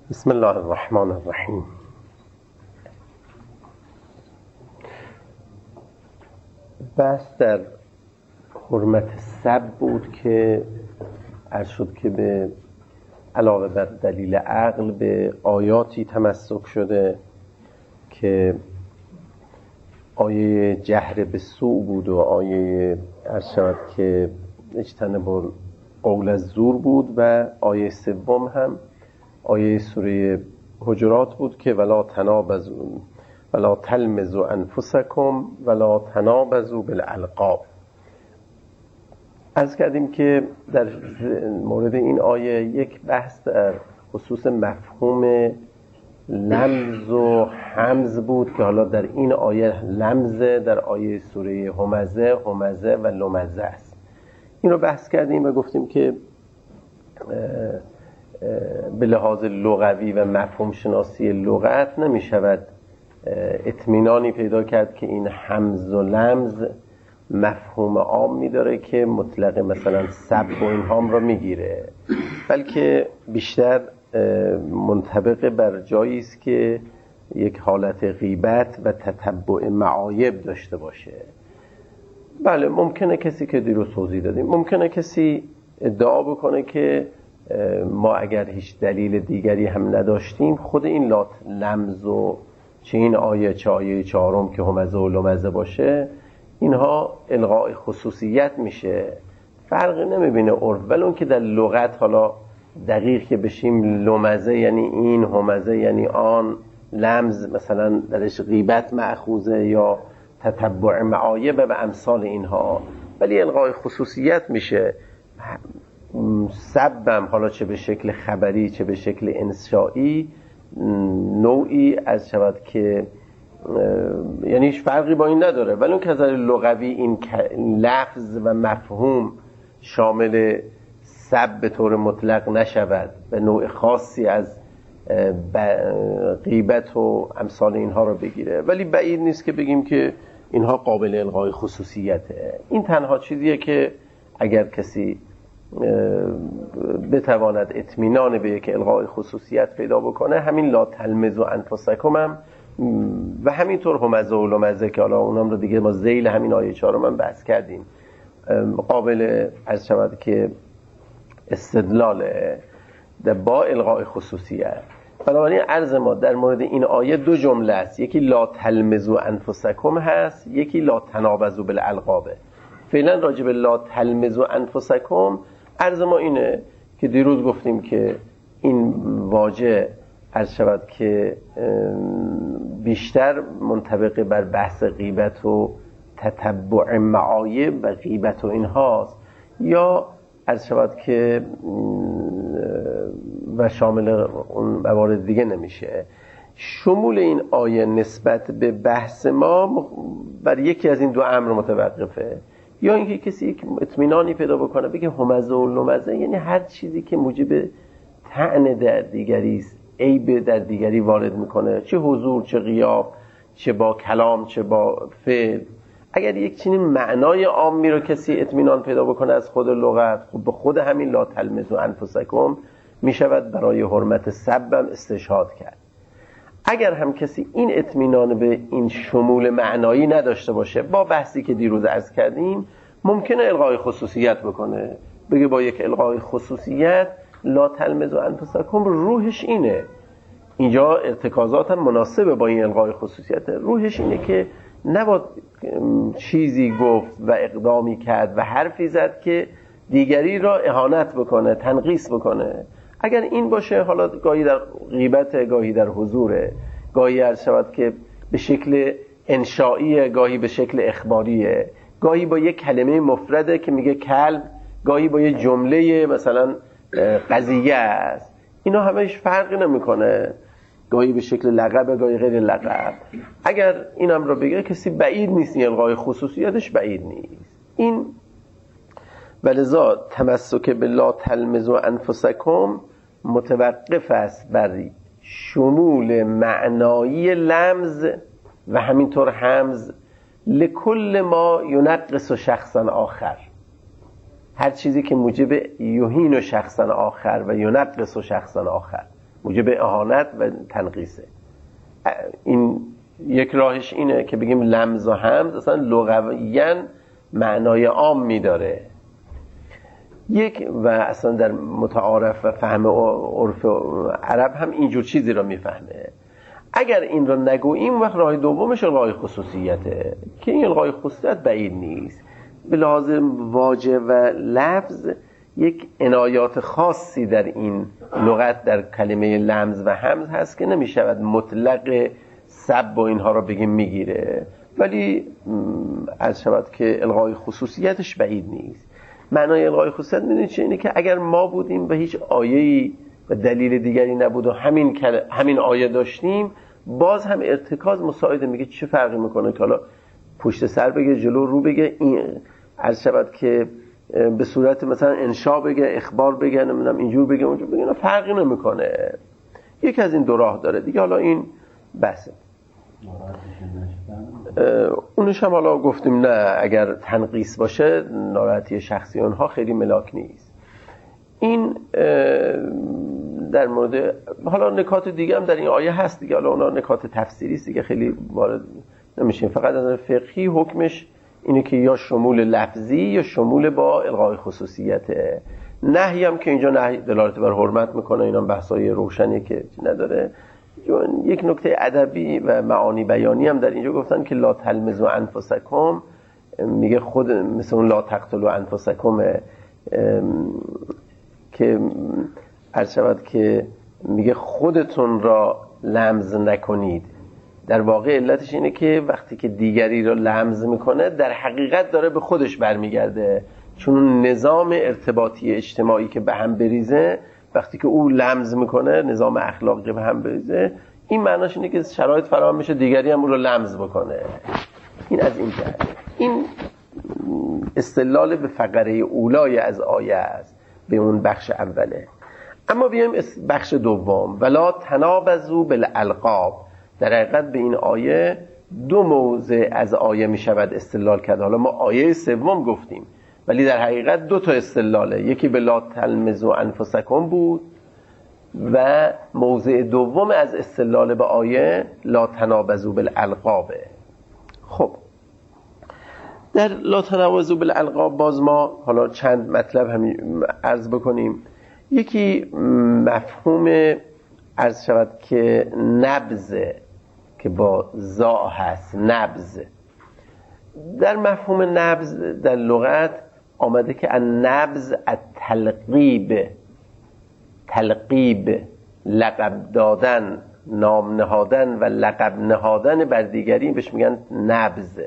بسم الله الرحمن الرحیم. بحث در حرمت سب بود که عرض شد که به علاوه بر دلیل عقل به آیاتی تمسک شده که آیه جهر به سوء بود و آیه عرض شد که اجتنبوا قول الزور بود و آیه سوم هم آیه سوره حجرات بود که ولا تنابزوا ولا تلمزوا انفسکم ولا تنابزوا بالالقاب. عرض کردیم که در مورد این آیه یک بحث در خصوص مفهوم لمز و همز بود که حالا در این آیه لمزه، در آیه سوره همزه و لمزه است. این رو بحث کردیم و گفتیم که به لحاظ لغوی و مفهوم شناسی لغت نمی شود اطمینانی پیدا کرد که این همز و لمز مفهوم عامی داره که مطلق مثلا سب و اینهام را میگیره، بلکه بیشتر منطبق بر جایی است که یک حالت غیبت و تتبع معایب داشته باشه. بله، ممکنه کسی که دیروز توضیح دادیم، ممکنه کسی ادعا بکنه که ما اگر هیچ دلیل دیگری هم نداشتیم خود این لمز و چه این آیه چه آیه چهارم که همزه و لمزه باشه اینها الغاء خصوصیت میشه، فرقی نمیبینه عرف. ولی اون که در لغت حالا دقیق که بشیم لمزه یعنی این، همزه یعنی آن، لمز مثلا درش غیبت مأخوذه یا تتبع معایب و امثال اینها، ولی الغاء خصوصیت میشه. سبم حالا چه به شکل خبری چه به شکل انشایی نوعی از شود که یعنی هیچ فرقی با این نداره، ولی اون که از نظر لغوی این لفظ و مفهوم شامل سب به طور مطلق نشود و نوع خاصی از غیبت و امثال اینها رو بگیره، ولی بعید نیست که بگیم که اینها قابل الغای خصوصیته. این تنها چیزیه که اگر کسی بتواند اطمینان به یک الغای خصوصیت پیدا بکنه، همین لا تلمزوا انفسکم هم و همینطور همزه و لمزه که حالا اونام رو دیگه با ذیل همین آیه 4 من بحث کردیم قابل از شود که استدلال با الغای خصوصیت. بنابراین عرض ما در مورد این آیه دو جمله است، یکی لا تلمزوا انفسکم هست، یکی لا تنابزوا بالالقاب. فعلا راجع به لا تلمزوا انفسکم عرض ما اینه که دیروز گفتیم که این واژه عرض شود که بیشتر منطبق بر بحث غیبت و تتبع معایب و غیبت و اینهاست، یا عرض شود که و شامل اون موارد دیگه نمیشه. شمول این آیه نسبت به بحث ما بر یکی از این دو امر متوقفه، یا اینکه کسی یک اطمینانی پیدا بکنه بگه همزه و لمزه یعنی هر چیزی که موجب طعن در دیگری است، عیب در دیگری وارد میکنه، چه حضور چه غیاب، چه با کلام چه با فعل. اگر یک چنین معنای عامی رو کسی اطمینان پیدا بکنه از خود لغت، خب به خود همین لا تلمزوا انفسکم میشود برای حرمت سبم استشهاد کرد. اگر هم کسی این اطمینان به این شمول معنایی نداشته باشه، با بحثی که دیروز عرض کردیم ممکنه الغای خصوصیت بکنه، بگه با یک الغای خصوصیت لا تلمزوا انفسکم روحش اینه، اینجا ارتکازات هم مناسبه با این الغای خصوصیت، روحش اینه که نباید چیزی گفت و اقدامی کرد و حرفی زد که دیگری را اهانت بکنه، تنقیص بکنه. اگر این باشه، حالا گاهی در غیبت، گاهی در حضوره، گاهی عرض شود که به شکل انشائیه، گاهی به شکل اخباریه، گاهی با یک کلمه مفرده که میگه کلب، گاهی با یک جمله مثلا قضیه است. اینا همه هیچ فرقی نمیکنه، گاهی به شکل لقب گاهی غیر لقب. اگر اینم رو بگه کسی بعید نیست، این الغای خصوصیتش بعید نیست. این ولذا تمسک به لا تلمزوا انفسکم متوقف است بر شمول معنایی لمز و همینطور همز لکل ما ینقص شخصا آخر، هر چیزی که موجب یهین شخصا آخر و ینقص شخصا آخر موجب اهانت و تنقیصه. این یک راهش اینه که بگیم لمز و همز اصلا لغویاً معنای عام میداره یک، و اصلا در متعارف و فهم عرف عرب هم اینجور چیزی رو میفهمه. اگر این رو نگوییم وقت راه دومش الغای خصوصیته که این الغای خصوصیت بعید نیست. به لحاظ واژه و لفظ یک عنایات خاصی در این لغت در کلمه لمز و همز هست که نمیشود مطلق سب و اینها رو بگیم میگیره، ولی عرض شود که الغای خصوصیتش بعید نیست. معنای الغای خصوصیت میدونید چه؟ اینه که اگر ما بودیم و هیچ آیه‌ای و دلیل دیگری نبود و همین آیه داشتیم، باز هم ارتکاز مساعده. میگه چه فرقی میکنه که حالا پشت سر بگه، جلو رو بگه، این عرض شود که به صورت مثلا انشا بگه، اخبار بگه، نمیدونم اینجور بگه اونجور بگه، فرقی نمیکنه. یک از این دو راه داره دیگه. حالا این بحثه. اونش هم حالا گفتیم نه، اگر تنقیص باشه ناراحتی شخصی اونها خیلی ملاک نیست. این در مورد حالا نکات دیگه هم در این آیه هست دیگه، حالا اونا نکات تفسیری است دیگه، خیلی وارد نمیشیم. فقط از فقهی حکمش اینه که یا شمول لفظی یا شمول با الغای خصوصیته. نهی هم که اینجا نهی دلالت بر حرمت میکنه، اینا بحثای روشنی که نداره. یک نکته ادبی و معانی بیانی هم در اینجا گفتن که لا تلمزوا انفسکم، میگه خود مثل اون لا تقتلوا انفسکم که عرض شود که میگه خودتون را لمز نکنید. در واقع علتش اینه که وقتی که دیگری را لمز میکنه در حقیقت داره به خودش برمیگرده، چون نظام ارتباطی اجتماعی که به هم بریزه وقتی که او لمز میکنه، نظام اخلاقی به هم بریزه، این معناش اینه که شرایط فراهم میشه دیگری هم او رو لمز بکنه. این از این جهت این استدلال به فقره اولای از آیه است، به اون بخش اوله. اما بیایم بخش دوم، ولا تنابزوا بالالقاب. در حقیقت به این آیه دو موضع از آیه می شود استدلال کرد. حالا ما آیه سوم گفتیم ولی در حقیقت دو تا استدلاله، یکی به لا تلمزوا انفسکم بود و موضع دوم از استدلال به آیه لا تنابزوا بالالقاب. خب در لا تنابزوا بالالقاب باز ما حالا چند مطلب هم عرض بکنیم. یکی مفهوم عرض شود که نبض که با زا هست، نبض. در مفهوم نبض در لغت آمده که النبض التلقیب، تلقیب، لقب دادن، نام نهادن و لقب نهادن بر دیگری بهش میگن نبض.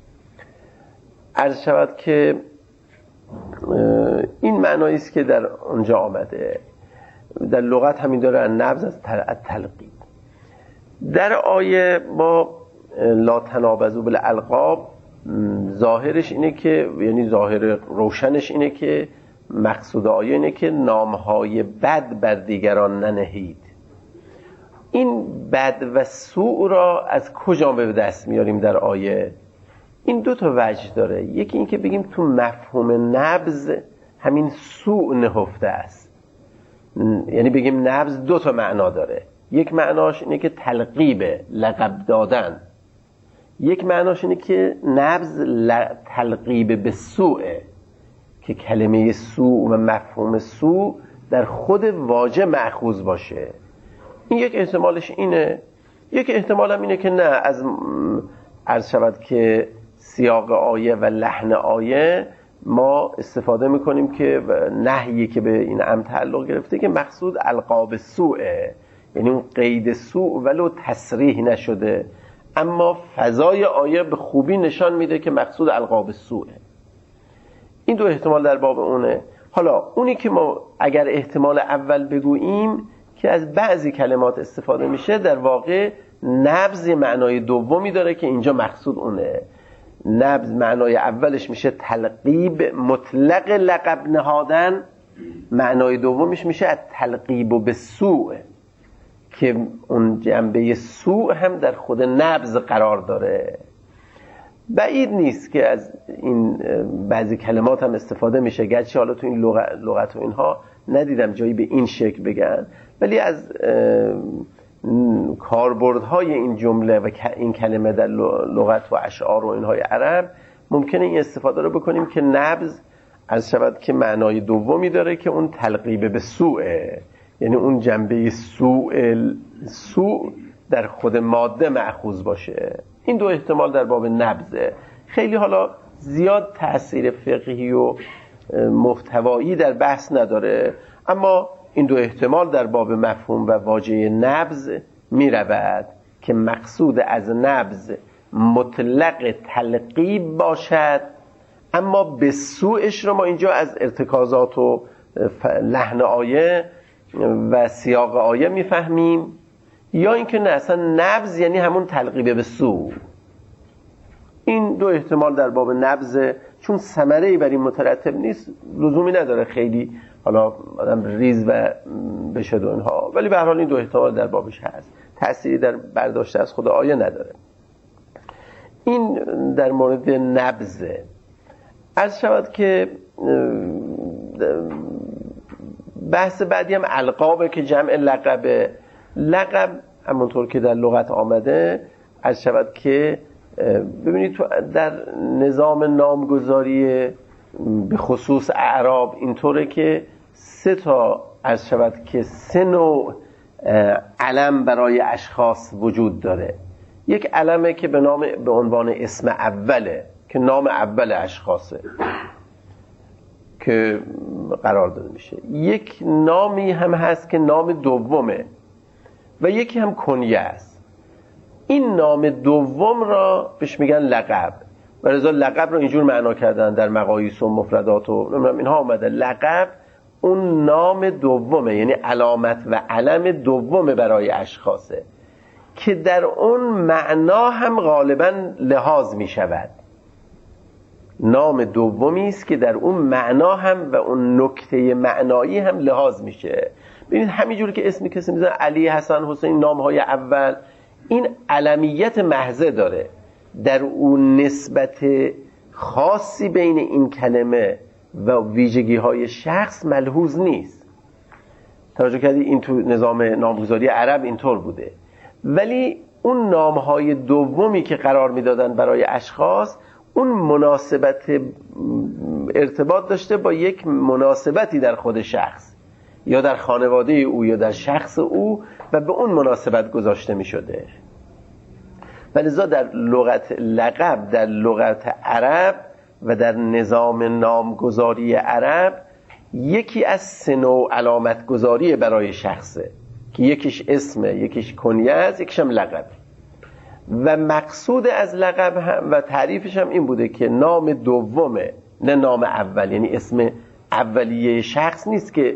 عرض شود که این معنایی است که در اونجا آمده. در لغت همین داره النبض از تلقیب. در آیه با لا تنابزوا بالالقاب ظاهرش اینه که، یعنی ظاهر روشنش اینه که مقصود آیه اینه که نامهای بد بر دیگران ننهید. این بد و سوء را از کجا به دست میاریم در آیه؟ این دو تا وجه داره. یکی این که بگیم تو مفهوم نبض همین سوء نهفته است، یعنی بگیم نبض دو تا معنا داره. یک معناش اینه که تلقیب، لقب دادن. یک معناش اینه که نبض تلقیب به سوء، که کلمه سوء و مفهوم سوء در خود واژه مأخوذ باشه. این یک احتمالش اینه. یک احتمال هم اینه که نه، از عرض شود که سیاق آیه و لحن آیه ما استفاده میکنیم که نهیی که به این امر تعلق گرفته که مقصود القاب سوءه، یعنی اون قید سوء ولو تصریح نشده اما فضای آیه به خوبی نشان میده که مقصود القاب سوءه. این دو احتمال در باب اونه. حالا اونی که ما اگر احتمال اول بگوییم که از بعضی کلمات استفاده میشه، در واقع نبض معنای دومی داره که اینجا مقصود اونه. نبض معنای اولش میشه تلقیب مطلق لقب نهادن، معنای دومش میشه تلقیب به سوء که اون جنبه سوء هم در خود نبض قرار داره. بعید نیست که از این بعضی کلمات هم استفاده میشه، گرچه حالا تو این لغت و اینها ندیدم جایی به این شکل بگن، ولی از کاربردهای این جمله و این کلمه در لغت و اشعار و اینهای عرب ممکنه این استفاده رو بکنیم که نبض از شود که معنای دومی داره که اون تلقیب به سوءه، یعنی اون جنبه سوء در خود ماده مأخوذ باشه. این دو احتمال در باب نبضه. خیلی حالا زیاد تأثیر فقهی و محتوایی در بحث نداره، اما این دو احتمال در باب مفهوم و واژه نبض می رود که مقصود از نبض مطلق تلقیب باشد، اما به سوءش رو ما اینجا از ارتکازات و لحن آیه و سیاق آیه میفهمیم، یا اینکه نه اصلا نبض یعنی همون تلقیب به سوء. این دو احتمال در باب نبض، چون ثمره‌ای بر این مترتب نیست لزومی نداره خیلی حالا آدم ریز و بشه و اینها، ولی به هر حال این دو احتمال در بابش هست، تأثیری در برداشت از خود آیه نداره. این در مورد نبضه. عرض شود که بحث بعدی هم القابه که جمع لقبه. لقب همونطور که در لغت آمده عرض شود که ببینید تو در نظام نامگذاری به خصوص اعراب اینطوره که سه تا عرض شود که سه نوع علم برای اشخاص وجود داره. یک علمه که به عنوان اسم اوله که نام اول اشخاصه که قرار داده میشه، یک نامی هم هست که نام دومه و یکی هم کنیه است. این نام دوم را بهش میگن لقب و لذا لقب را اینجور معنا کردن در مقاییس و مفردات و اینها آمده. لقب اون نام دومه، یعنی علامت و علم دومه برای اشخاصه که در اون معنا هم غالبا لحاظ میشود. نام دومی است که در اون معنا هم و اون نکته معنایی هم لحاظ میشه. ببینید همینجوری که اسم کسی میذاره علی، حسن، حسین، نامهای اول، این علمیت محضه داره، در اون نسبت خاصی بین این کلمه و ویژگی های شخص ملحوظ نیست. توجه کردی این تو نظام نامگذاری عرب اینطور بوده، ولی اون نامهای دومی که قرار میدادن برای اشخاص اون مناسبت ارتباط داشته با یک مناسبتی در خود شخص یا در خانواده او یا در شخص او و به اون مناسبت گذاشته می شده. ولذا در لغت لقب در لغت عرب و در نظام نامگذاری عرب یکی از سه نوع علامت گذاری برای شخصه که یکیش اسمه، یکیش کنیه است، یکیش هم لقب. و مقصود از لقب هم و تعریفش هم این بوده که نام دومه نه نام اول، یعنی اسم اولیه شخص نیست که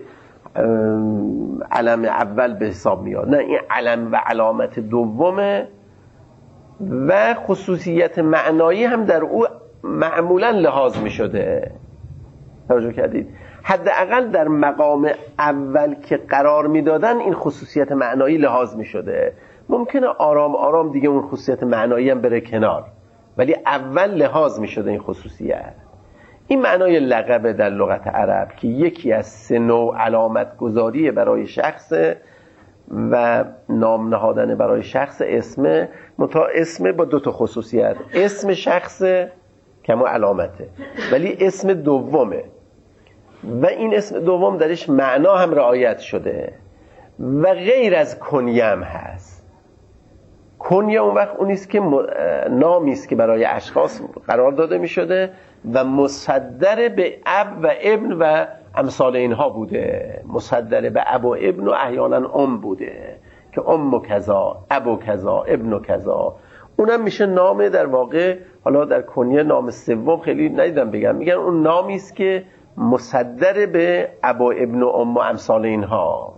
علم اول به حساب میاد، نه این علم و علامت دومه و خصوصیت معنایی هم در او معمولا لحاظ می شده. توجه کردید؟ حداقل در مقام اول که قرار می دادن این خصوصیت معنایی لحاظ می شده. ممکنه آرام آرام دیگه اون خصوصیت معنایی هم بره کنار، ولی اول لحاظ می شده این خصوصیت. این معنای لقب در لغت عرب که یکی از سه نوع علامت گذاری برای شخص و نام نهادن برای شخص اسمه، اسم با دو تا خصوصیت، اسم شخص که همون علامته ولی اسم دومه و این اسم دوم درش معنا هم رعایت شده و غیر از کنیه هم هست. کنیه اون وقت اونیست که نامی است که برای اشخاص قرار داده می شده و مصدر به اب و ابن و امثال اینها بوده، مصدر به اب و ابن و احیانا بوده که ام کذا، ابو کذا، ابن کذا. اونم میشه نام در واقع، حالا در کنیه نام سوم خیلی ندیدم بگم، میگن اون نامی است که مصدر به ابو ابن و ام و امثال اینها.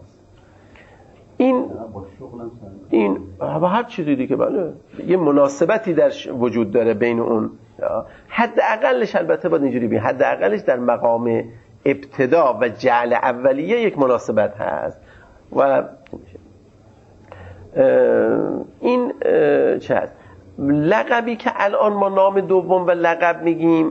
این هر چیزی دیگه بله یه مناسبتی در وجود داره بین اون. حداقلش البته باید اینجوری بگیم، حداقلش در مقام ابتدا و جعل اولیه یک مناسبت هست و این چه هست. لقبی که الان ما نام دوم و لقب میگیم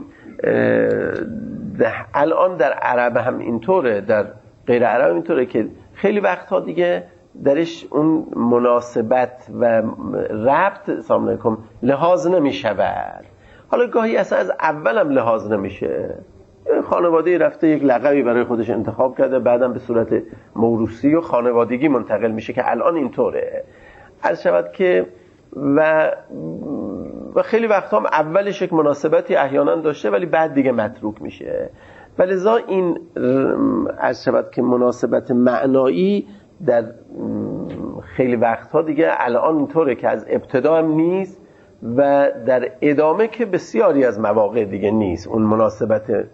الان در عرب هم اینطوره، در غیر عرب اینطوره که خیلی وقتها دیگه درش اون مناسبت و ربط سلام علیکم لحاظ نمیشود. حالا گاهی اصلا از اولم لحاظ نمیشه، خانواده رفته یک لقبی برای خودش انتخاب کرده، بعدم به صورت موروثی و خانوادگی منتقل میشه که الان اینطوره. عرض شود که و خیلی وقتا هم اولش یک مناسبتی احیانا داشته ولی بعد دیگه متروک میشه. ولذا این عرض شود که مناسبت معنایی در خیلی وقتها دیگه الان اینطوره که از ابتدا هم نیست و در ادامه که بسیاری از مواقع دیگه نیست اون مناسبت.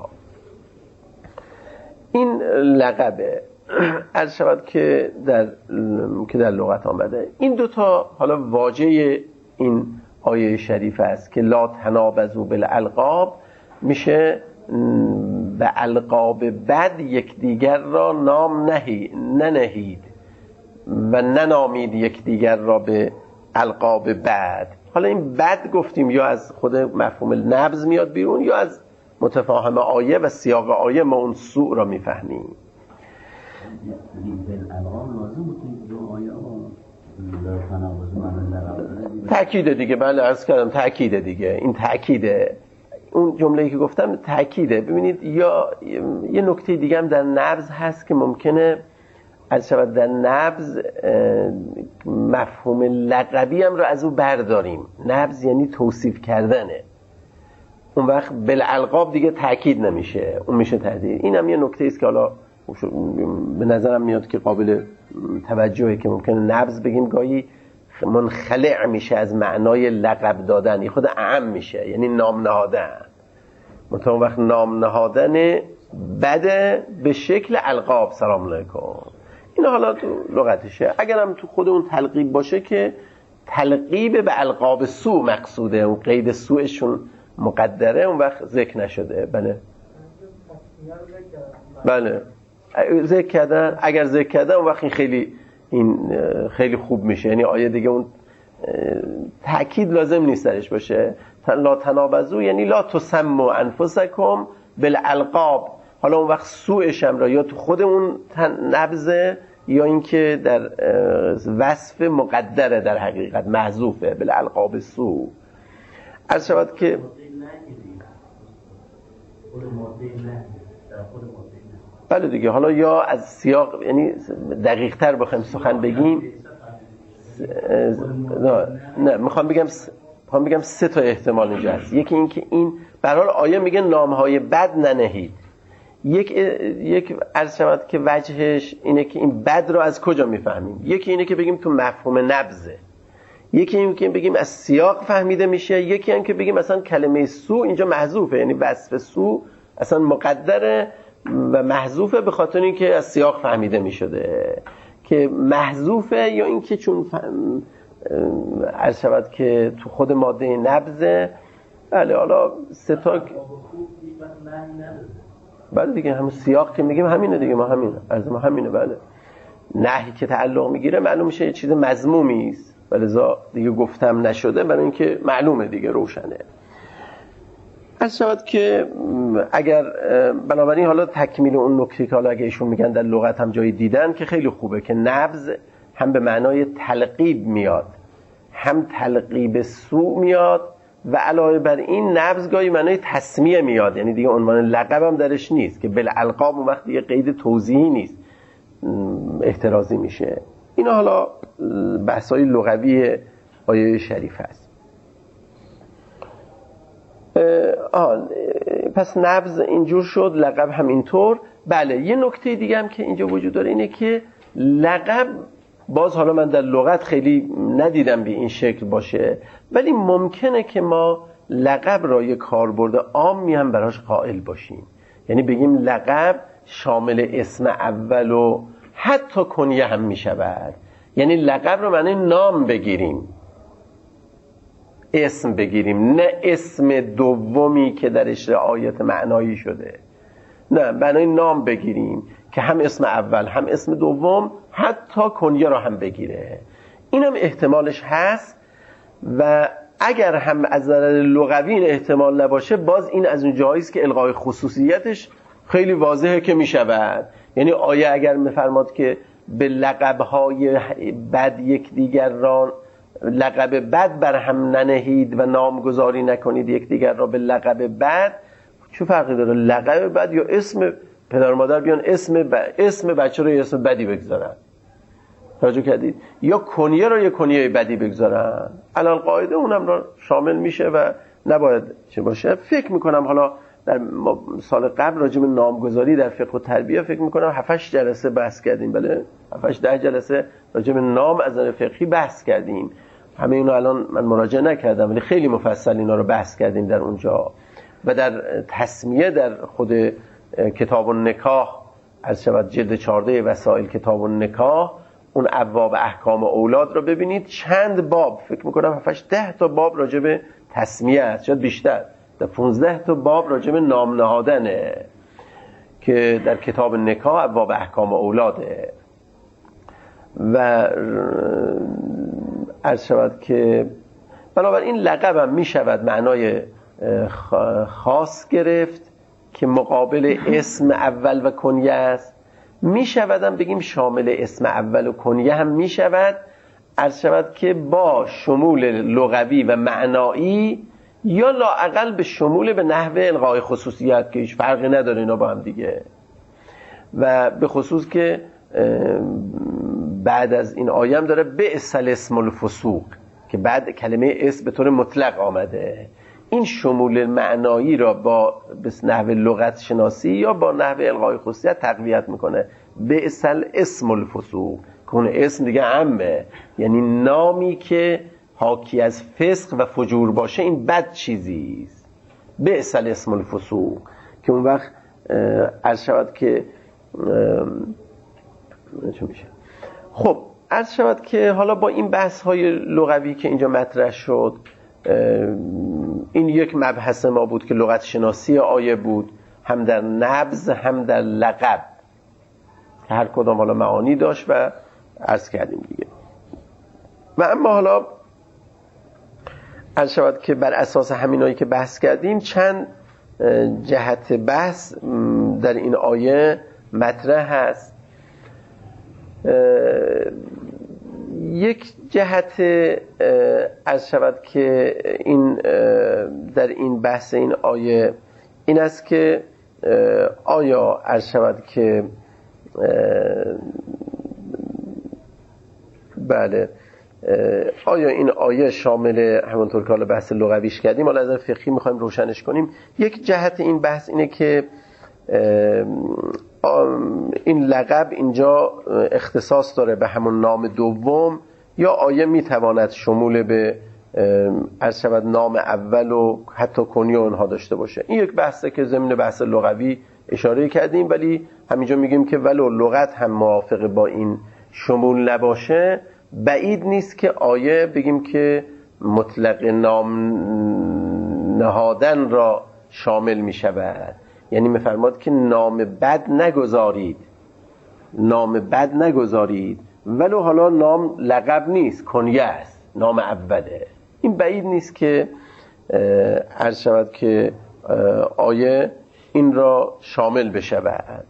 این لقبه عرض شود که در لغت آمده. این دوتا حالا واژه این آیه شریف است که لا تنابزوا بالالقاب، میشه به القاب بد یکدیگر را نام ننهید و ننامید یکدیگر را به القاب بد. حالا این بد گفتیم یا از خود مفهوم نبض میاد بیرون یا از متفاهم آیه و سیاق آیه ما اون سوء را میفهمیم. تأکیده دیگه، بله عرض کردم تأکیده دیگه، این تأکیده، اون جمله‌ای که گفتم تأکیده. ببینید یا یه نکته دیگه هم در نبض هست که ممکنه از شود در نبض مفهوم لقبی هم رو از او برداریم. نبض یعنی توصیف کردنه، اون وقت بالالقاب دیگه تأکید نمیشه، اون میشه تردید. این هم یه نکته است که حالا به نظرم میاد که قابل توجهه که ممکنه نبض بگیم گاهی منخلع میشه از معنای لقب دادن، خود اعم میشه، یعنی نام نهادن. مثلا وقت نام نهادن بده به شکل القاب سلام علیکم، این حالا تو لغتشه. اگرم تو خود اون تلقیب باشه که تلقیب به القاب سو مقصوده، اون قید سوشون مقدره، اون وقت ذکر نشده. بله ذکر کردن، اگر ذکر کردن اون وقت خیلی خوب میشه، یعنی آیه دیگه اون تأکید لازم نیست درش باشه. لا تنابزوا یعنی لا تسموا انفسکم بالالقاب. حالا اون وقت سوءش هم را یا تو خود اون نبذه یا اینکه در وصف مقدره، در حقیقت محذوفه بالالقاب سوء. عرض شود که بله دیگه، حالا یا از سیاق یعنی دقیق تر بخوایم سخن بگیم، نه میخوام بگم سه تا احتمال اینجا هست. یکی این که این به هر حال آیه میگه نامهای بد ننهید. یک عرض شود که وجهش اینه که این بد رو از کجا میفهمیم. یکی اینه که بگیم تو مفهوم نبذه، یکی اینه که بگیم از سیاق فهمیده میشه، یکی اینه که بگیم مثلا کلمه سو اینجا محذوفه، یعنی وصف سو اصلا مقدره و محذوفه به خاطر اینکه از سیاق فهمیده میشده که محذوفه، یا اینکه چون عرض شود که تو خود ماده نبذه. بله حالا ستا بله دیگه، همون سیاق که میگیم همینه دیگه، ما همینه. بله نهی که تعلق میگیره معلوم میشه یه چیز مذمومی است، ولذا دیگه گفتم نشده برای اینکه معلومه دیگه، روشنه. از شود که اگر بنابراین حالا تکمیل اون نکته که حالا اگه ایشون میگن در لغت هم جایی دیدن که خیلی خوبه که نبض هم به معنای تلقیب میاد، هم تلقیب سوء میاد و علاوه بر این نبض گاهی معنای تسمیه میاد، یعنی دیگه عنوان لقب هم درش نیست که بالالقاب اون وقت دیگه قید توضیحی نیست، احترازی میشه. اینا حالا بحثای لغوی آیه شریف هست. پس نبض اینجور شد، لقب هم اینطور. بله یه نکته دیگه هم که اینجا وجود داره اینه که لقب باز حالا من در لغت خیلی ندیدم به این شکل باشه، ولی ممکنه که ما لقب را یک کاربرد عامی هم براش قائل باشیم، یعنی بگیم لقب شامل اسم اول و حتی کنیه هم می شود. یعنی لقب رو معنی نام بگیریم، اسم بگیریم، نه اسم دومی که درش رعایت معنایی شده، نه معنی نام بگیریم که هم اسم اول هم اسم دوم حتی کنیه را هم بگیره. اینم احتمالش هست و اگر هم از نظر لغوی این احتمال نباشه، باز این از اون جایی است که الغای خصوصیتش خیلی واضحه که میشود. یعنی آیه اگر میفرماد که به لقب‌های بد یکدیگر را لقب بد بر هم ننهید و نامگذاری نکنید یکدیگر را به لقب بد، چه فرقی داره لقب بد یا اسم پدر مادر بیان اسم بچه رو اسم بدی بگذارن، توجه کردید، یا کنیه رو یه کنیه بدی بگذارن، الان قاعده اونم را شامل میشه و نباید چه باشه. فکر میکنم حالا در سال قبل راجع به نامگذاری در فقه و تربیه فکر میکنم 7-8 جلسه بحث کردیم، بله 7-10 جلسه راجع به نام از نظر فقهی بحث کردیم. همه اینو الان من مراجعه نکردم ولی خیلی مفصل اینا رو بحث کردیم در اونجا. و در تسمیه در خود کتاب النکاح از شود جلد 14 وسائل کتاب النکاح، اون ابواب احکام اولاد رو ببینید، چند باب، فکر میکنم 7-10 تا باب راجع به تسمیه است، شاید بیشتر، در 15 تا باب راجع به نام نهادنه که در کتاب نکاح ابواب احکام اولاده. و عرض شود که بنابراین لقب هم می شود معنای خاص گرفت که مقابل اسم اول و کنیه است، می شود هم بگیم شامل اسم اول و کنیه هم می شود، عرض شود که با شمول لغوی و معنایی یا لااقل به شمول به نحو الغای خصوصیت که هیچ فرقی نداره اینا با هم دیگه. و به خصوص که بعد از این آیه هم داره بئس الاسم الفسوق که بعد کلمه اسم به طور مطلق آمده، این شمول معنایی را با به نحو لغت شناسی یا با نحو الغای خصوصیت تقویت میکنه. بئس الاسم الفسوق که اون اسم دیگه عامه، یعنی نامی که حاکی از فسق و فجور باشه این بد چیزیست. بئس الاسم الفسوق که اون وقت عرض شود که چه میشه. خب عرض شود که حالا با این بحث های لغوی که اینجا مطرح شد، این یک مبحث ما بود که لغت شناسی آیه بود، هم در نبض هم در لقب، هر کدام حالا معانی داشت و عرض کردیم دیگه. و اما حالا عرض شود که بر اساس همینایی که بحث کردیم چند جهت بحث در این آیه مطرح هست. یک جهت عرض شود که این در این بحث این آیه این است که آیا عرض شود که بله آیا این آیه شامل همونطور که حالا بحث لغویش کردیم، حالا از فقهی میخوایم روشنش کنیم. یک جهت این بحث اینه که این لقب اینجا اختصاص داره به همون نام دوم، یا آیه میتواند شمول به عرض شود نام اول و حتی کنیه اونها داشته باشه. این یک بحثه که ضمن بحث لغوی اشاره کردیم، ولی همینجا میگیم که ولو لغت هم موافق با این شمول نباشه، بعید نیست که آیه بگیم که مطلق نام نهادن را شامل می شود. یعنی میفرماد که نام بد نگذارید، نام بد نگذارید ولو حالا نام لقب نیست، کنیه است، نام اوله. این بعید نیست که عرض شود که آیه این را شامل بشود.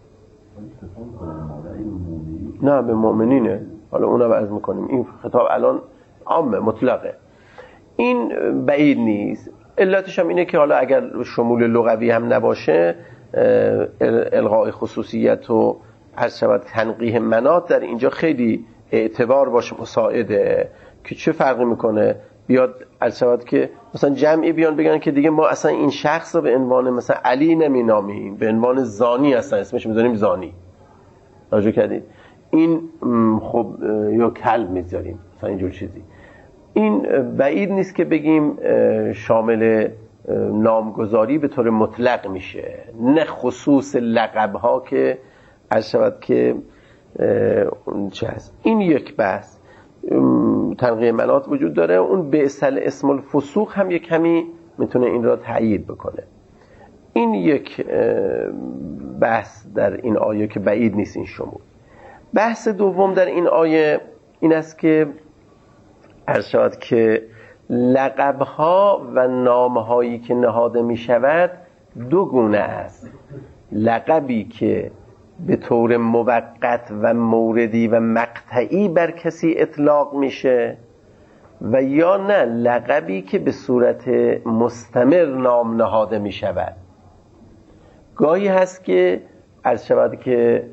نه به مؤمنینه، حالا اونم عرض میکنیم این خطاب الان عامه مطلقه، این بعید نیست. علتش هم اینه که حالا اگر شمول لغوی هم نباشه، الغای خصوصیت و عرض شود تنقیح مناط در اینجا خیلی اعتبار باشه مساعده که چه فرقی میکنه بیاد عرض شود که مثلا جمعی بیان بگن که دیگه ما اصلا این شخص رو به عنوان مثلا علی نمینامیم، به عنوان زانی اصلا اسمش میذاریم زانی، توجه کردید؟ این خب یا کلب میذاریم مثلا اینجور چیزی. این بعید نیست که بگیم شامل نامگذاری به طور مطلق میشه، نه خصوص لقب‌ها که عرض شود که چه هست. این یک بحث تنقیح مناط وجود داره. اون بئس الاسم الفسوق هم یک کمی میتونه این را تأیید بکنه. این یک بحث در این آیه که بعید نیست این شمول. بحث دوم در این آیه این است که عرض شود که لقب‌ها و نام‌هایی که نهاده می‌شود دو گونه است. لقبی که به طور موقت و موردی و مقطعی بر کسی اطلاق میشه و یا نه لقبی که به صورت مستمر نام نهاده می‌شود. گاهی هست که عرض شود که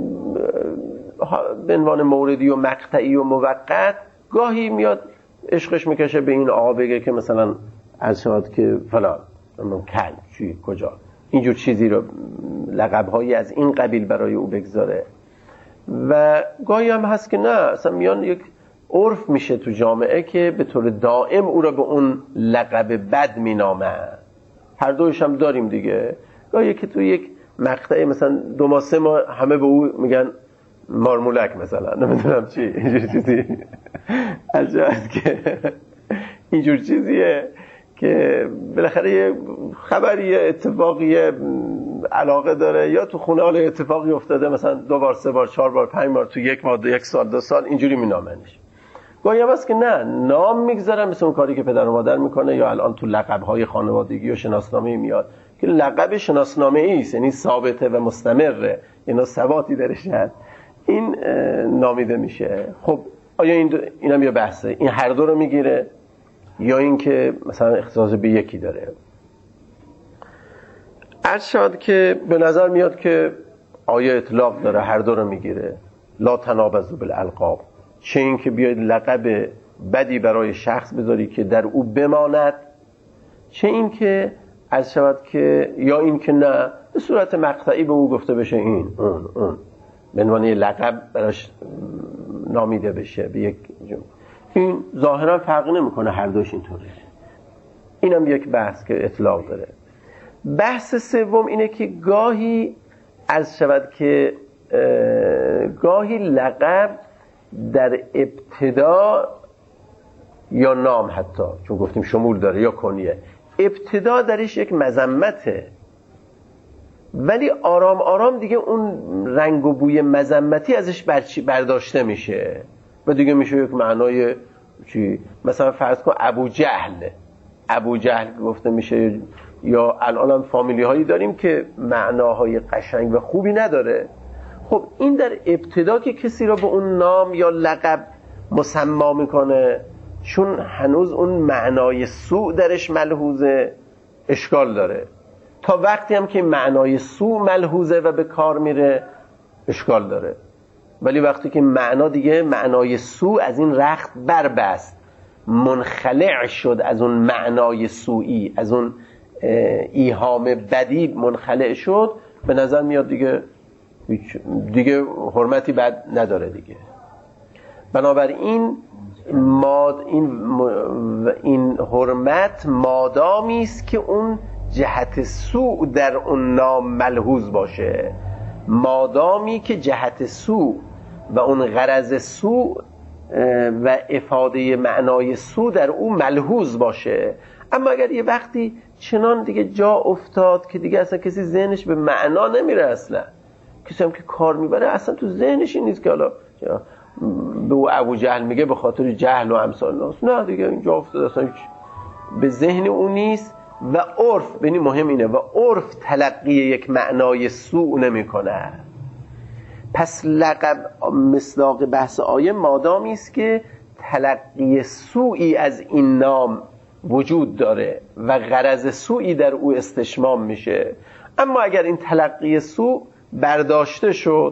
به عنوان موردی و مقطعی و موقت، گاهی میاد عشقش میکشه به این آقا بگه که مثلا عرض شود که فلان کل چی کجا اینجور چیزی رو لقب‌هایی از این قبیل برای او بگذاره. و گاهی هم هست که نه، اصلا میان یک عرف میشه تو جامعه که به طور دائم او را به اون لقب بد مینامن. هر دویش هم داریم دیگه. گاهی که تو یک مقطعی مثلا 2 ماه 3 ماه همه به او میگن مارمولک مثلا، نمیدونم چی اینجور چیزی البته که اینجور چیزیه که بالاخره یه خبری اتفاقی علاقه داره یا تو خونه حال اتفاقی افتاده مثلا 2 بار 3 بار 4 بار 5 بار تو 1 ماه 1 سال 2 سال اینجوری مینامنش. گاهی هم هست که نه، نام میگذارن مثل اون کاری که پدر و مادر میکنه یا الان تو لقب‌های خانوادگی و شناسنامه میاد که لقب شناسنامه‌ای است، یعنی ثابته و مستمره، اینا ثباتی درش هست، این نامیده میشه. خب آیا اینم یه بحثه، این هر دو رو میگیره یا این که مثلا اختصاص به یکی داره؟ عرض شد که به نظر میاد که آیا اطلاق داره، هر دو رو میگیره. لا تنابزوا بالالقاب، چه این که بیاید لقب بدی برای شخص بذاری که در او بماند، چه این که عرض شود که یا این که نه به صورت مقطعی به او گفته بشه این اون به عنوان لقب براش نامیده بشه به یک جمله. این ظاهرا فرق نمیکنه، هر دوش اینطوره. اینم یک بحث که اطلاق داره. بحث سوم اینه که گاهی عرض شود که گاهی لقب در ابتدا یا نام حتی، چون گفتیم شمول داره یا کنیه، ابتدا درش یک مذمته ولی آرام آرام دیگه اون رنگ و بوی مذمتی ازش برداشته میشه و دیگه میشه یک معنای چی، مثلا فرض کن ابو جهل گفته میشه، یا الان هم فامیلی هایی داریم که معناهای قشنگ و خوبی نداره. خب این در ابتدا که کسی را به اون نام یا لقب مسما میکنه، چون هنوز اون معنای سوء درش ملحوظه، اشکال داره. تا وقتی هم که معنای سوء ملحوظه و به کار میره، اشکال داره. ولی وقتی که معنا دیگه معنای سوء از این رخت بربست، منخلع شد از اون معنای سوئی، از اون ایهام بدی منخلع شد، به نظر میاد دیگه حرمتی بد نداره دیگه. بنابراین این حرمت مادامی است که اون جهت سوء در اون نام ملحوظ باشه، مادامی که جهت سوء و اون غرض سوء و افاده معنای سوء در اون ملحوظ باشه. اما اگر یه وقتی چنان دیگه جا افتاد که دیگه اصلا کسی ذهنش به معنا نمیره، اصلا کسی هم که کار میبره اصلا تو ذهنش این نیست که حالا به او ابو جهل میگه به خاطر جهل و امثال ناس، نه دیگه اینجا افتاد اصلا به ذهن اون نیست. و عرف، ببین مهم اینه، و عرف تلقی یک معنای سوء نمیکنه. پس لقب مصداق بحث آیه مادامی است که تلقی سوئی از این نام وجود داره و غرض سوئی در او استشمام میشه. اما اگر این تلقی سوء برداشته شد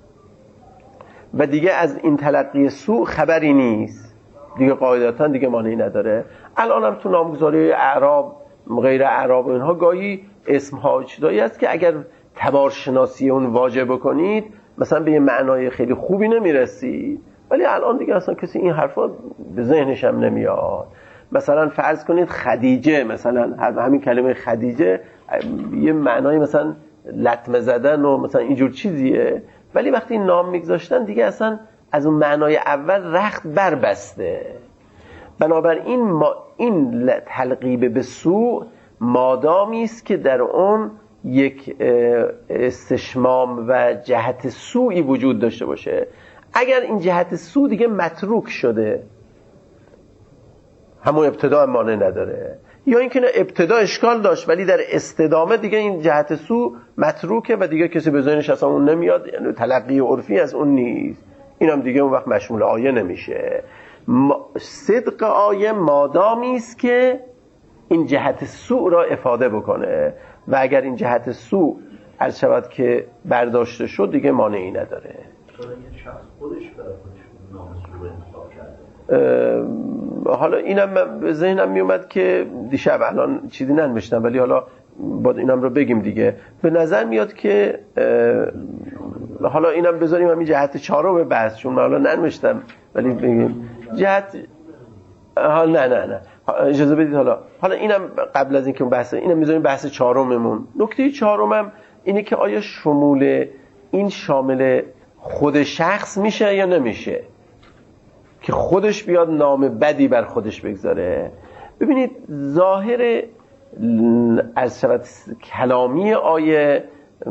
و دیگه از این تلقی سوء خبری نیست، دیگه قاعدتاً دیگه مانعی نداره. الان هم تو نامگذاری اعراب غیر اعراب و اینها گاهی اسمها چیزایی هست که اگر تبارشناسی اون واجب بکنید مثلا به یه معنای خیلی خوبی نمیرسید، ولی الان دیگه اصلا کسی این حرفا به ذهنش هم نمیاد. مثلا فرض کنید خدیجه، مثلا همین کلمه خدیجه یه معنای مثلا لطمه زدن و مثلا اینجور چیزیه، ولی وقتی نام میگذاشتن دیگه اصلا از اون معنای اول رخت بربسته. بنابراین این تلقیب به سوء مادامی است که در اون یک استشمام و جهت سوئی وجود داشته باشه. اگر این جهت سوء دیگه متروک شده، همون ابتدا هم مانع نداره، یا اینکه نه ابتدا اشکال داشت ولی در استدامه دیگه این جهت سو متروکه و دیگه کسی به ذهنش اصلا اون نمیاد، یعنی تلقی عرفی از اون نیست، اینم دیگه اون وقت مشمول آیه نمیشه. صدق آیه مادامی است که این جهت سو را افاده بکنه و اگر این جهت سو عرض شود که برداشته شد دیگه مانعی نداره. شخص خودش برای خودش نام سو رو انتخاب کرده. حالا اینم به ذهنم میومد که دیشب الان چیزی ننوشتم ولی حالا باید اینم رو بگیم دیگه. به نظر میاد که حالا اینم بذاریم همین جهت چهارم بحث، چون من حالا ننوشتم ولی بگیم جهت نه اجازه بدید حالا اینم قبل از اینکه اون بحث اینم میذاریم بحث چهارممون. نکته چهارمم اینه که آیا شمول این شامل خود شخص میشه یا نمیشه که خودش بیاد نام بدی بر خودش بگذاره. ببینید ظاهر از شود کلامی آیه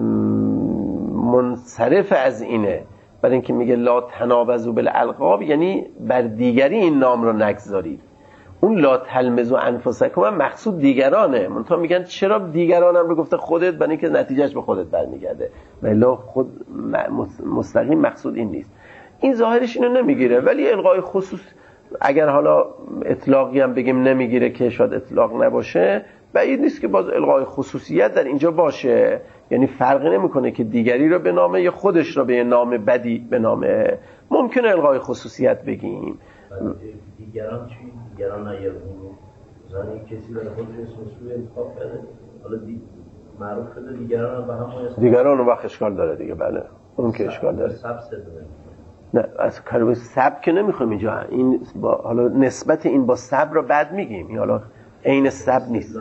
منصرف از اینه، برای اینکه میگه لا تنابزوا بالالقاب، یعنی بر دیگری این نام رو نگذارید. اون لا تلمزوا انفسکم هم مقصود دیگرانه، منتها میگن چرا دیگرانم رو گفته خودت، برای اینکه نتیجهش به خودت برمیگرده ولی خود مستقیم مقصود این نیست. این ظاهرش اینو نمیگیره، ولی الغای خصوص اگر حالا اطلاقی هم بگیم نمیگیره که شاید اطلاق نباشه، بعید نیست که باز الغای خصوصیت در اینجا باشه، یعنی فرقی نمیکنه که دیگری رو به نامه یا خودش رو به نام بدی به نامه. ممکنه الغای خصوصیت بگیم. دیگران چی؟ دیگران اگر اون رو زنی کسی برای خودش اسم سوی انتخاب کرده، حالا معروف شده دیگران هم به هم باید دیگران اون وقت اشکال داره دیگه. بله اون که اشکال داره. نه از کارو سب که نمیخوام اینجا این با حالا نسبت این با سب رو بعد میگیم، این حالا عین سب نیست.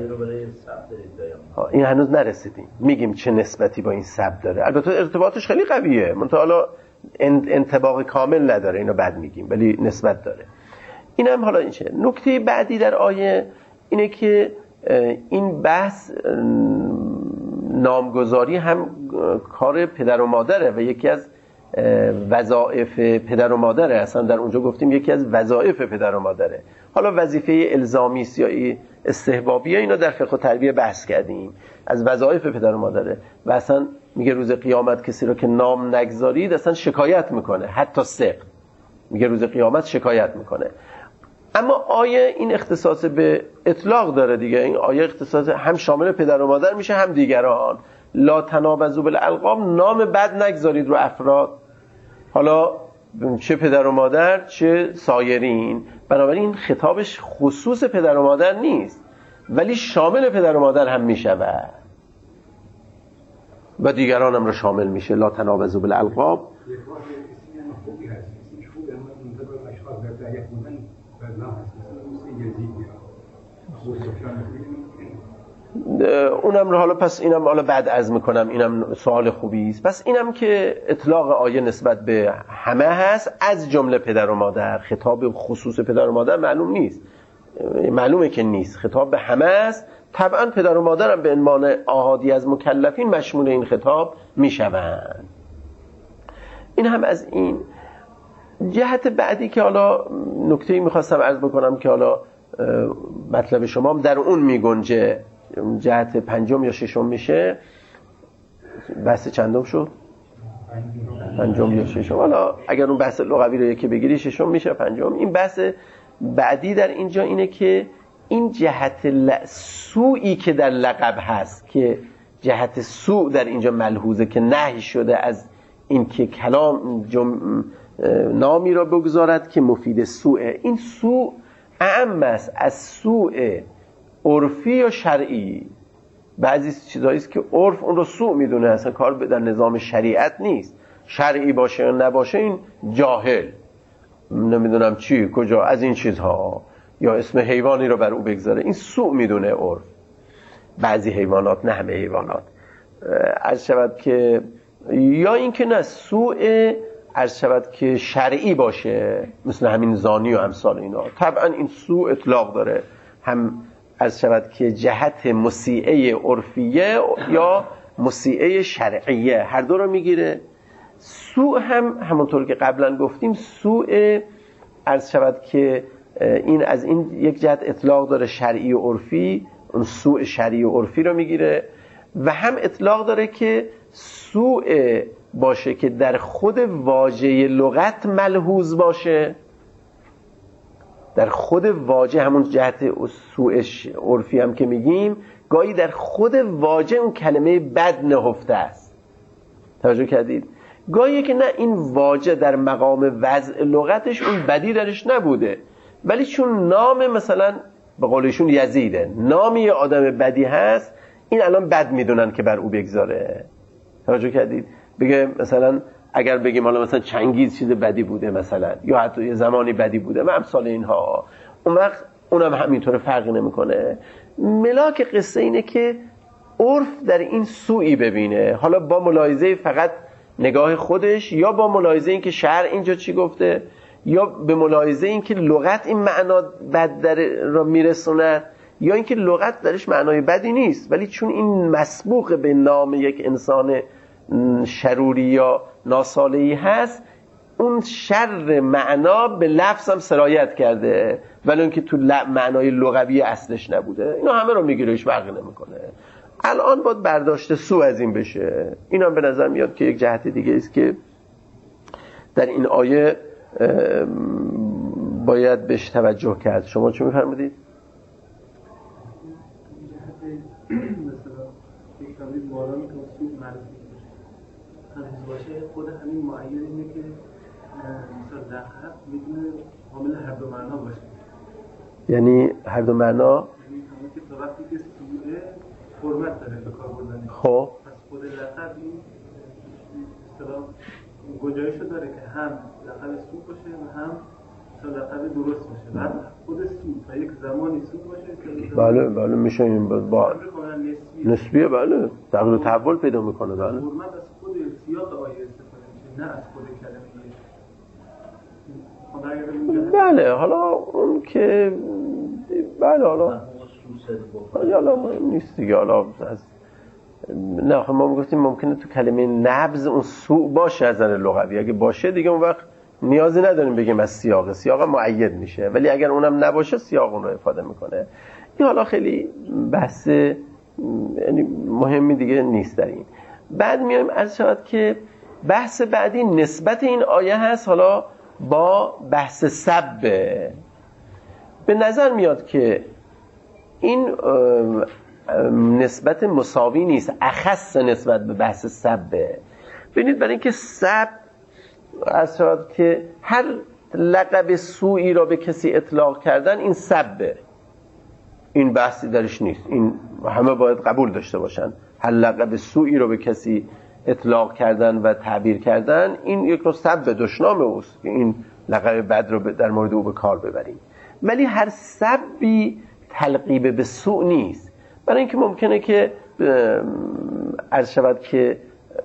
این هنوز نرسیدیم، میگیم چه نسبتی با این سب داره. البته ارتباطش خیلی قویه، منتها حالا انطباق کامل نداره، اینو بعد میگیم، ولی نسبت داره. اینم حالا این چه. نکته بعدی در آیه اینه که این بحث نامگذاری هم کار پدر و مادره و یکی از وظایف پدر و مادره. اصلا در اونجا گفتیم یکی از وظایف پدر و مادره. حالا وظیفه الزامی است یا استحبابیه، اینا در فقه و تربیه بحث کردیم، از وظایف پدر و مادره. و اصلا میگه روز قیامت کسی رو که نام نگذارید اصلا شکایت میکنه، حتی سقط میگه روز قیامت شکایت میکنه. اما آیه این اختصاص به اطلاق داره دیگه، این آیه اختصاص هم شامل پدر و مادر میشه هم دیگران. لا تنابزوا بالالقاب، نام بد نگذارید رو افراد، حالا چه پدر و مادر چه سایرین. بنابراین خطابش خصوص پدر و مادر نیست ولی شامل پدر و مادر هم میشود و دیگران هم رو شامل میشه. لا تنابزوا بالالقاب اونم رو حالا پس اینم حالا بعد عرض میکنم، اینم سوال خوبی است. پس اینم که اطلاق آیه نسبت به همه هست از جمله پدر و مادر، خطاب خصوص پدر و مادر معلوم نیست، معلومه که نیست، خطاب به همه است. طبعا پدر و مادر هم به عنوان آحادی از مکلفین مشمول این خطاب میشوند. این هم از این جهت. بعدی که حالا نکته‌ای میخواستم عرض بکنم که حالا مطلب شما هم در اون میگنجه، جهت پنجم یا ششم میشه. بحث چندم شد؟ پنجم یا ششم. حالا اگر اون بحث لغوی رو یکی بگیری ششم میشه، پنجم. این بحث بعدی در اینجا اینه که این جهت سوئی که در لقب هست، که جهت سو در اینجا ملحوظه که نهی شده از این که کلام نامی را بگذارد که مفید سوءه. این سوء اعم است از سوء عرفی یا شرعی. بعضی چیزایی است که عرف اون رو سوء میدونه، اصلا کار در نظام شریعت نیست. شرعی باشه یا نباشه این جاهل نمیدونم چی کجا از این چیزها، یا اسم حیوانی رو بر او بگذاره، این سوء میدونه عرف. بعضی حیوانات، نه همه حیوانات. عرض شود که یا این که نه سوء عرض شود که شرعی باشه، مثل همین زانی و امثال اینا، طبعا این سوء اطلاق داره، هم عرض شود که جهت مسیعه عرفیه یا مسیعه شرعیه، هر دو رو میگیره. سوء هم همونطور که قبلا گفتیم سوء عرض شود که این از این یک جهت اطلاق داره شرعی و عرفی، اون سوء شرعی و عرفی رو میگیره، و هم اطلاق داره که سوء باشه که در خود واژه لغت ملحوظ باشه، در خود واژه، همون جهت سوء عرفی هم که میگیم، گاهی در خود واژه اون کلمه بد نهفته است. توجه کردید؟ گاهی که نه، این واژه در مقام وضع لغتش اون بدی درش نبوده، ولی چون نام مثلا به قولشون یزیده، نامی یه آدم بدی هست، این الان بد میدونن که بر او بگذاره. توجه کردید؟ بگه مثلا اگر بگیم حالا مثلا چنگیز چیز بدی بوده مثلا، یا حتی یه زمانی بدی بوده و امثال اینها، اون وقت اونم همینطور فرقی نمیکنه. ملاک قصه اینه که عرف در این سوئی ببینه، حالا با ملاحظه فقط نگاه خودش، یا با ملاحظه این که شرع اینجا چی گفته، یا به ملاحظه این که لغت این معنا بد در را میرسونه، یا اینکه لغت درش معنای بدی نیست، ولی چون این مسبوق به نام یک انسان شروری یا ناصالحی هست، اون شر معنا به لفظ هم سرایت کرده، ولی اون که تو معنای لغوی اصلش نبوده. اینا همه رو میگیره، هیچ فرقی نمیکنه. الان باید برداشت سو از این بشه. این هم به نظر میاد که یک جهت دیگه است که در این آیه باید بهش توجه کرد. شما چی میفرمودید؟ مثلا یک کمی مارانی که سوء معرفی باشه، خود همین معین اینه که مثلا لقب میتونه حامل هر دو معنا باشه. یعنی هر دو معنا، یعنی همون که تا وقتی که سوء حرمت داره به کار بردن، خب پس خود لقب این اصطلاح گنجایشو داره که هم لقب سوء باشه و هم لقب درست باشه. بعد خود سوء تا یک زمانی سوء باشه که بله میشه این با نسبیه، بله تغییر و تحول پیدا میکنه. بله حرمت از خود سیاق آیه استفاده میشه، نه از خود کلمه. بله حالا اون که بله حالا مهم نیست دیگه. حالا از نه، ما میگفتیم ممکنه تو کلمه نبض اون سوء باشه از نظر لغوی، اگه باشه دیگه اون وقت نیازی نداریم بگیم از سیاق معید میشه، ولی اگر اونم نباشه سیاق اون رو افاده میکنه. این حالا خیلی بحث یعنی مهمی دیگه نیست در این. بعد میایم عرض شود که بحث بعدی نسبت این آیه هست حالا با بحث سب. به نظر میاد که این نسبت مساوی نیست، اخص نسبت به بحث سب. ببینید برای اینکه سب عرض شود که هر لقب سوئی را به کسی اطلاق کردن این سبه، این بحثی درش نیست، این همه باید قبول داشته باشن. هر لقب سوئی را به کسی اطلاق کردن و تعبیر کردن این یک نوع سب دشنام اوست که این لقب بد رو در مورد او به کار ببریم. ولی هر سبی تلقیب به سوء نیست، برای اینکه ممکنه که عرض شود که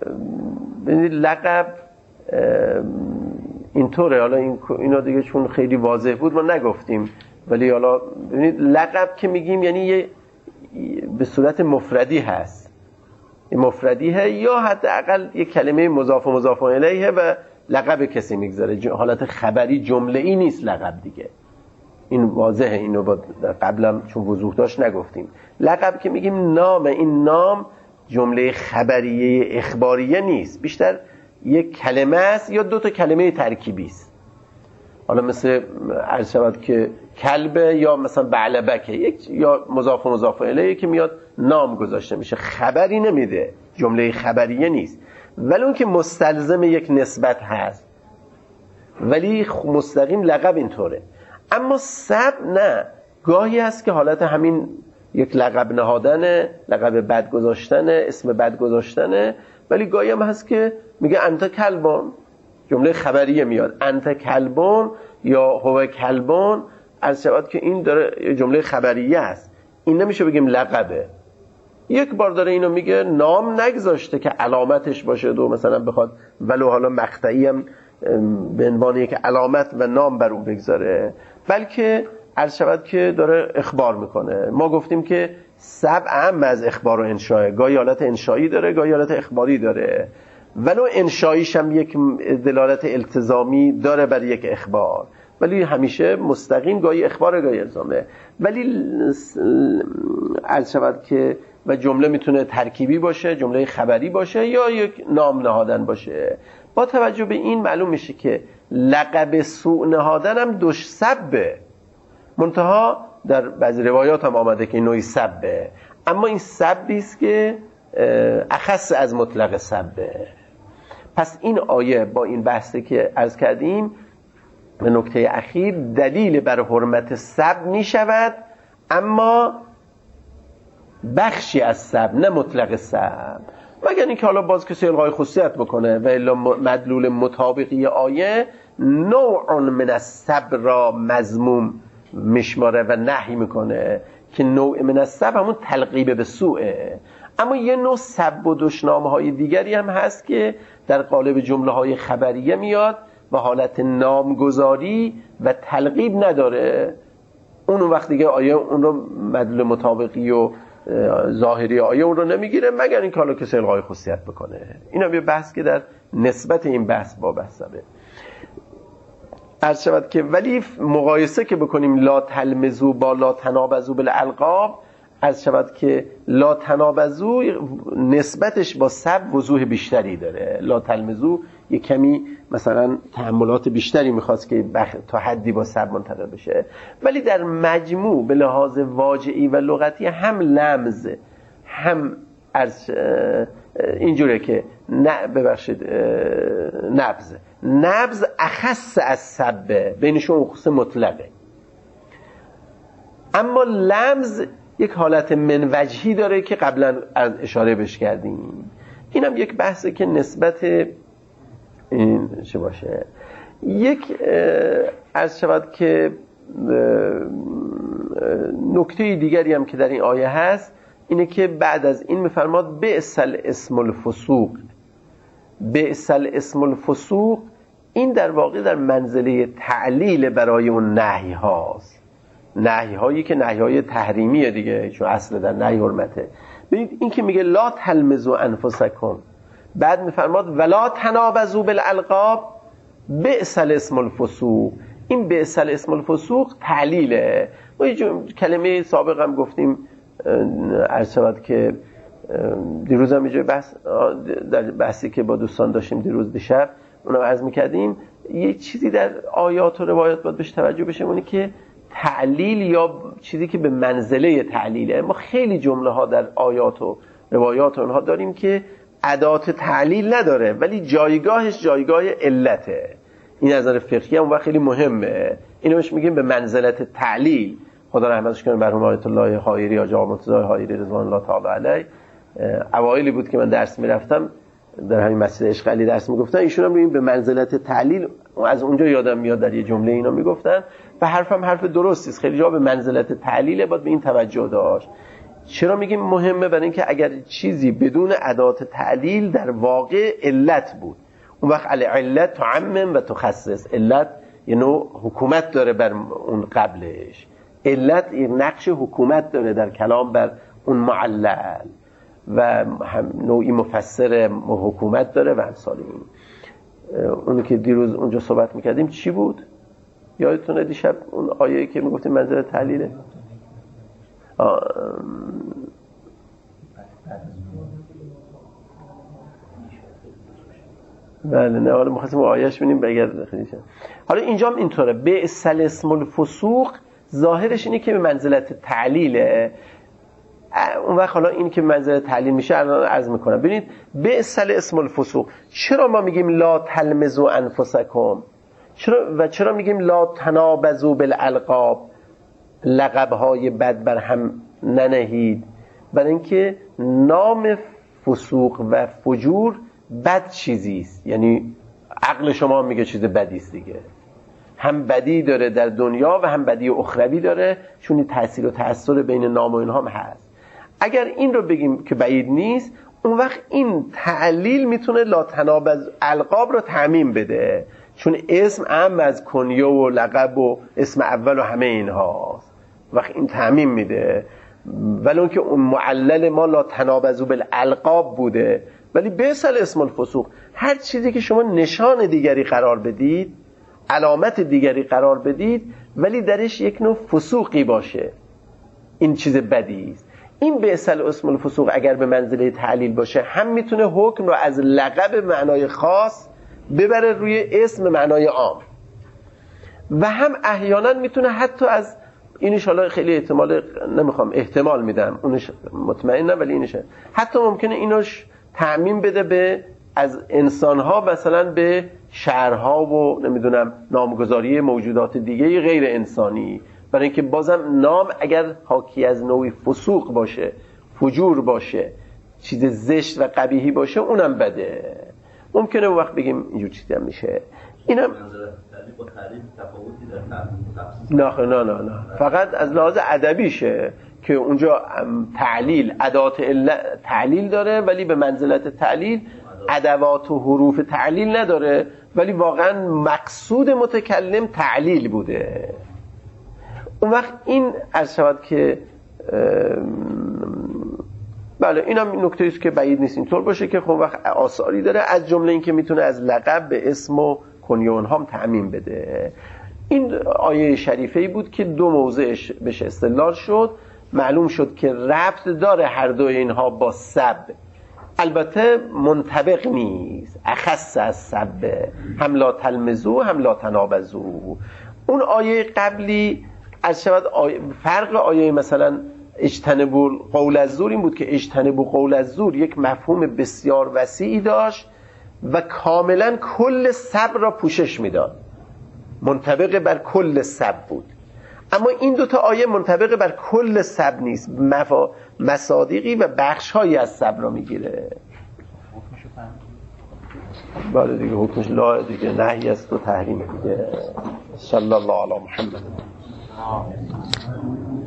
لقب اینطوره. حالا اینا دیگه چون خیلی واضح بود ما نگفتیم، ولی حالا ببینید لقب که میگیم یعنی به صورت مفردی هست، مفردیه یا حداقل یک کلمه مضاف و مضاف الیه و لقب کسی میگذاره، حالت خبری جمله ای نیست لقب دیگه. این واضحه، اینو قبلا چون وضوح داشت نگفتیم. لقب که میگیم نام، این نام جمله خبریه اخباریه نیست، بیشتر یک کلمه است یا دو تا کلمه ترکیبی است. حالا مثل عرض شود که کلبه یا مثلا بعلبکه، یک یا مضاف و مضاف الیه که میاد نام گذاشته میشه، خبری نمیده، جمله خبریه نیست. ولی اون که مستلزم یک نسبت هست، ولی مستقیم لقب اینطوره. اما سب نه، گاهی هست که حالت همین یک لقب نهادنه، لقب بد گذاشتنه، اسم بد گذاشتنه، ولی گاهی هم هست که میگه انت کلبون، جمله خبریه میاد انت کلبون یا هو کلبون، از شود که این داره جمله خبریه است، این نمیشه بگیم لقبه. یک بار داره اینو میگه، نام نگذاشته که علامتش باشه دو مثلا بخواد ولو حالا مقطعی هم به عنوان یک علامت و نام بر اون بگذاره، بلکه عرض شود که داره اخبار میکنه. ما گفتیم که سبع اهم از اخبار و انشاء، گاهی حالت انشایی داره گاهی حالت اخباری داره، ولو انشاییش هم یک دلالت التزامی داره بر یک اخبار، ولی همیشه مستقیم گاهی اخبار گاهی الزامه. ولی عرض شود که و جمله میتونه ترکیبی باشه، جمله خبری باشه یا یک نام نهادن باشه. با توجه به این معلوم میشه که لقب سوء نهادن هم دوش سبه، منتها در بعضی روایات هم آمده که نوعی سبه، اما این سبی است که اخص از مطلق سبه. پس این آیه با این بحثی که عرض کردیم به نکته اخیر دلیل بر حرمت سب می شود، اما بخشی از سب، نه مطلق سب، مگر اینکه حالا باز کسی الغای خصوصیت بکنه و الا مدلول مطابقی آیه نوع من السب را مذموم میشماره و نهی میکنه که نوع من السب همون تلقیب به سوءه. اما یه نوع سب و دشنامه های دیگری هم هست که در قالب جمله های خبریه میاد و حالت نامگذاری و تلقیب نداره. اون وقت دیگه آیه اون رو مدلول مطابقی و ظاهری آیه اون رو نمیگیره، مگر این که حالا کسی الغای خصوصیت بکنه. این هم یه بحث که در نسبت این بحث با بحثه. عرض شود که ولی مقایسه که بکنیم لا تلمزو با لا تنابزو بالالقاب، عرض شود که لا تنابزو نسبتش با سب وضوح بیشتری داره. لا تلمزو یه کمی مثلا تحملات بیشتری میخواست که تا حدی با سب منطبق بشه، ولی در مجموع به لحاظ واجعی و لغتی هم لمز هم اینجوره که نبض اخص از سبه، بینشون خصوص مطلقه. اما لمز یک حالت منوجهی داره که قبلا از اشاره بهش کردیم. اینم یک بحثه که نسبت این چه باشه. یک عرض شود که نکته دیگری هم که در این آیه هست اینه که بعد از این میفرماد بئس الاسم الفسوق. بئس الاسم الفسوق این در واقع در منزله تعلیل برای اون نهی هاست، نهی هایی که نهی های تحریمیه دیگه، چون اصل در نهی حرمته. ببینید این که میگه لا تلمزوا انفسکم، بعد میفرماد ولا تنابزوا بالالقاب بئس الاسم الفسوق. این بئس الاسم الفسوق تعلیله. ما یه کلمه سابق هم گفتیم، عرض شود که دیروز هم یه بحث در بحثی که با دوستان داشتیم دیروز دیشب اونم عرض میکردیم، یه چیزی در آیات و روایات باید بهش توجه بشه، اونه که تعلیل یا چیزی که به منزله تعلیله. ما خیلی جمله ها در آیات و روایات اونها داریم که ادات تعلیل نداره ولی جایگاهش جایگاه علته. این از نظر فقهی هم خیلی مهمه. اینو بهش میگیم به منزلت تعلیل. خدا رحمتش کنه مرحوم آیت الله حایری، آقا مرتضی حایری رضوان الله تعالی علیه، اوایلی بود که من درس میرفتم در همین مسجد عشق علی درس میگفتن، ایشون هم به منزلت تعلیل از اونجا یادم میاد در یه جمله اینا میگفتن و حرفم حرف درستی است. خیلی جا به منزلت تعلیل باید به این توجه داشت. چرا میگیم مهمه؟ برای اینکه اگر چیزی بدون ادات تعلیل در واقع علت بود، اون وقت علت تعمم و تخصص. علت یه نوع حکومت داره بر اون قبلش، علت یه نقش حکومت داره در کلام بر اون معلل و نوعی مفسر حکومت داره و امثال این. اونی که دیروز اونجا صحبت میکردیم چی بود؟ یادتونه دیشب اون آیه که میگفتیم منظر تعلیله؟ بله نه، حالا می‌خواستیم آیه‌اش ببینیم بگرد خیلیشه. حالا اینجا هم اینطوره، بئس الاسم الفسوق ظاهرش اینه که به منزلت تعلیله. اون وقت حالا این که منزلت تعلیل میشه الان عرض میکنم. ببینید بئس الاسم الفسوق، چرا ما میگیم لا تلمزوا انفسکم؟ چرا میگیم لا تنابزوا بالالقاب؟ لقب‌های بد بر هم ننهید. برای اینکه نام فسوق و فجور بد چیزی است، یعنی عقل شما میگه چیز بدی است دیگه. هم بدی داره در دنیا و هم بدی اخروی داره، چون تأثیر و تأثیر بین نام و اینها هم هست. اگر این رو بگیم که بعید نیست، اون وقت این تعلیل میتونه لا تنابز القاب رو تعمیم بده، چون اسم عام از کنیه و لقب و اسم اول و همه اینهاست. وقت این تعمیم میده، ولی اون که اون معلل ما لا تنابزوا بالالقاب بوده، ولی بئس الاسم الفسوق هر چیزی که شما نشان دیگری قرار بدید، علامت دیگری قرار بدید ولی درش یک نوع فسوقی باشه، این چیز بدی است. این بعثل اسم الفسوق اگر به منزله تعلیل باشه هم میتونه حکم رو از لقب معنای خاص ببره روی اسم معنای عام و هم احیانا میتونه حتی از اینش، حالا خیلی نمیخوام احتمال میدم اونش مطمئنم، ولی اینش حتی ممکنه اینوش تعمیم بده به از انسانها مثلا به شهرها و نمیدونم نامگذاری موجودات دیگه غیر انسانی، برای اینکه بازم نام اگر حاکی از نوعی فسوق باشه، فجور باشه، چیز زشت و قبیحی باشه، اونم بده. ممکنه اون وقت بگیم اینجور چیزی هم میشه. اینم نه فقط از لحاظ ادبیشه که اونجا تعلیل ادوات تعلیل داره ولی به منزلت تعلیل ادوات و حروف تعلیل نداره، ولی واقعا مقصود متکلم تعلیل بوده. اون وقت این عرض شود که بله اینم نکته است که بعید نیست اینطور باشه که خب وقت آثاری داره، از جمله این که میتونه از لقب به اسم و کنیه اونها هم تعمیم بده. این آیه شریفه‌ای بود که دو موضعش بهش استدلال شد، معلوم شد که ربط داره هر دو اینها با سب، البته منطبق نیست، اخص از سب، هم لا تلمزو هم لا تنابزو. اون آیه قبلی از شود فرق آیه مثلا اجتنبوا قول الزور این بود که اجتنبوا قول الزور یک مفهوم بسیار وسیعی داشت و کاملا کل سب را پوشش میداد، منطبق بر کل سب بود. اما این دوتا آیه منطبق بر کل سب نیست، مصادیقی و بخش‌هایی از سب را میگیره. بله دیگه حکمش لا دیگه نهی است و تحریم دیگه. صلی الله علی محمد.